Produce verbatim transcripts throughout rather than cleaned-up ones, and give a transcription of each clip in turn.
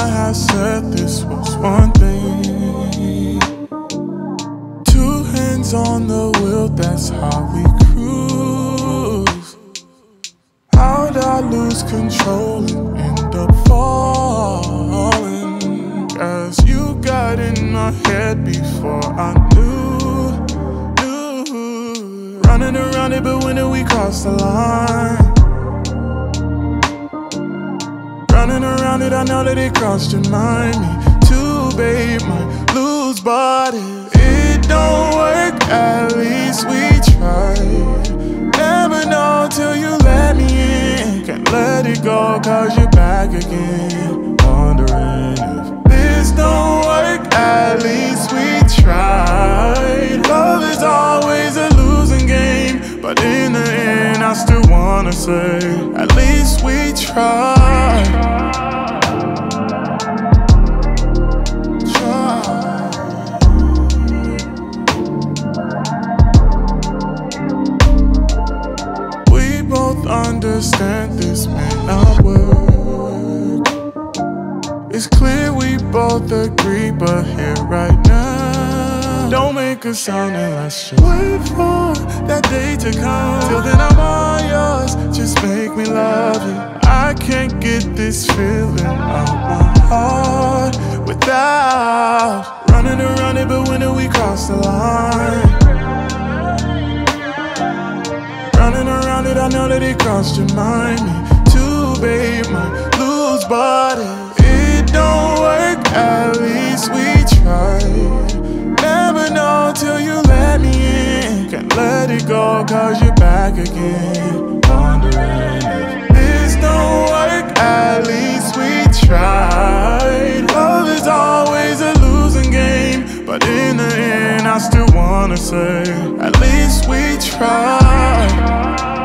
have said this was one thing. Two hands on the wheel, that's how we cruise. How'd I lose control and end up falling? Guess you got in my head before I knew, knew. Running around it, but when did we cross the line? Running around it, I know that it crossed your mind. Me too, babe, might lose, but if it don't work, at least we tried. Never know till you let me in. Can't let it go, cause you're back again. Wondering if this don't work, at least we tried. Love is always a losing game, but in the end I still wanna say, at least we tried. Understand this may not work. It's clear we both agree, but here right now, don't make a sound unless you wait for that day to come. Till then I'm all yours, just make me love you. I can't get this feeling out my heart without running around it, but when do we cross the line? Running around it, I know that it crossed your mind. Me too, babe, might lose, but if it don't work, at least we tried. Never know till you let me in. Can't let it go, cause you're back again. Wondering if this don't work, at least we tried. Love is always a losing game, but in the end I still wanna say, at least we tried.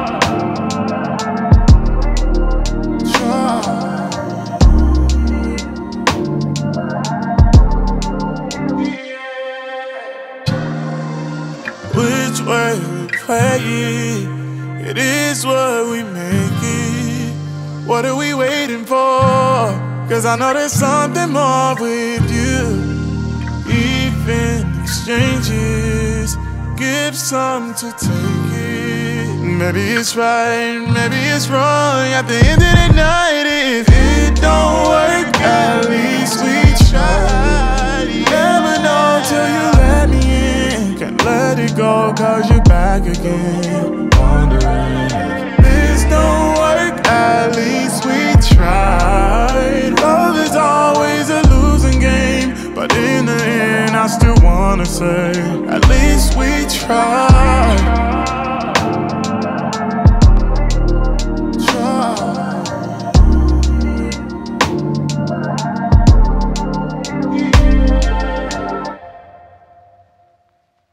Which way we play it, it is what we make it. What are we waiting for? Cause I know there's something more with you. Even exchanges, give some to take it. Maybe it's right, maybe it's wrong. At the end of the night, if it don't work, at least we tried. Never know till you let me in. Can't let it go, cause you're back again. Wondering if this don't work, at least we tried. Love is always a losing game, but in the end I still wanna say, at least we tried.